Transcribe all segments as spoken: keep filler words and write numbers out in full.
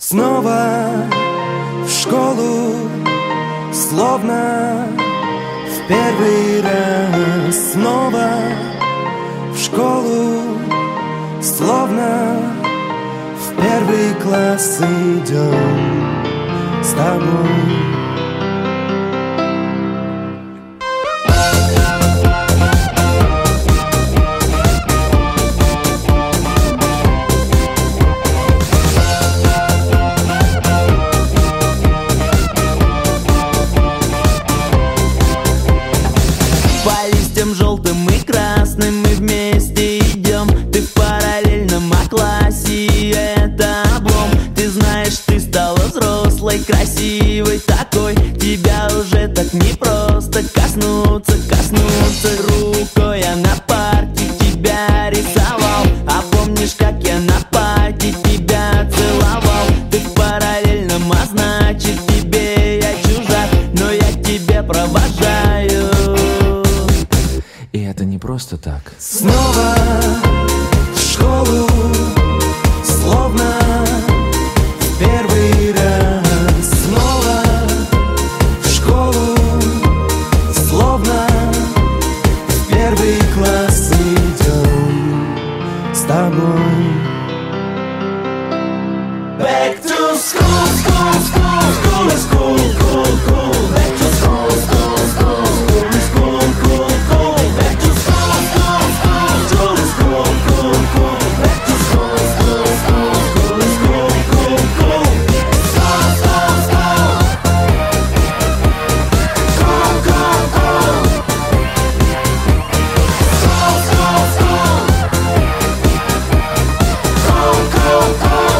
Снова в школу, словно в первый раз. Снова в школу, словно в первый класс идем с тобой. По листьям желтым и красным мы вместе идем. Ты в параллельном классе, и это облом. Ты знаешь, ты стала взрослой, красивой такой. Тебя уже так непросто коснуться, коснуться рукой. Я на парке тебя рисовал, а помнишь, как я на парке тебя целовал? Ты в параллельном, а значит тебе я чужак, но я тебя провожаю. И это не просто так. Снова в школу, словно в первый раз. Снова в школу, словно в первый класс идем с тобой. Back to school, school, school, school is cool, cool, cool. Back to school, school, school, school is cool, cool, cool. Back to school, school, school, school is cool, cool, cool. Back to school, school, school, school is cool, cool, cool. School, school, school. Cool, cool, cool. School, school, school. Cool, cool, cool.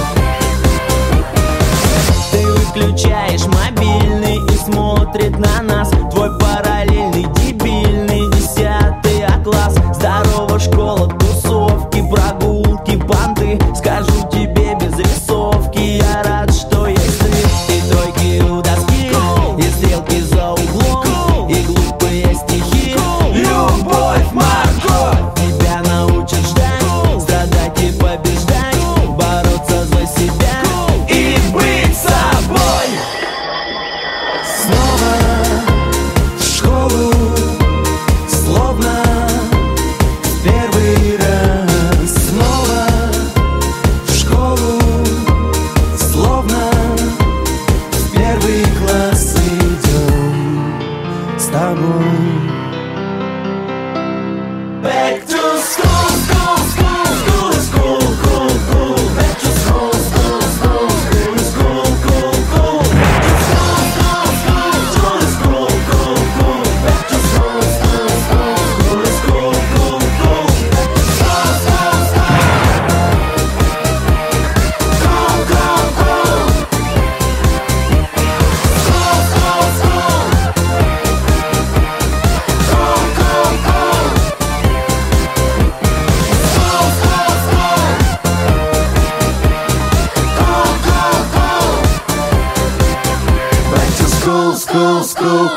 Ты выключаешь мобильный и смотрит на нас твой параллельный дебильный десятый класс. Здорово, школа, тусовки, прогулки, банды. Скажу тебе без рисовки, я рад, что есть ты. И тройки у доски, и стрелки за углом, и глупые стихи. Любовь, морковь, тебя научат ждать, страдать и побеждать, бороться за себя и быть собой. Снова в школу, словно в первый раз. Снова в школу, словно в первый класс идем с тобой. Back to school, school, school, school is cool, cool, cool. Back to school, school, school, school is cool, cool, cool. Back to school, school, school, school is cool, cool, cool. Back to school, school, school, school is cool, cool, cool. Back to school, school, school. Cool, cool, cool. School, school, school. Cool, cool, cool. School, school, school. Cool, cool, cool. Back to school, school, school,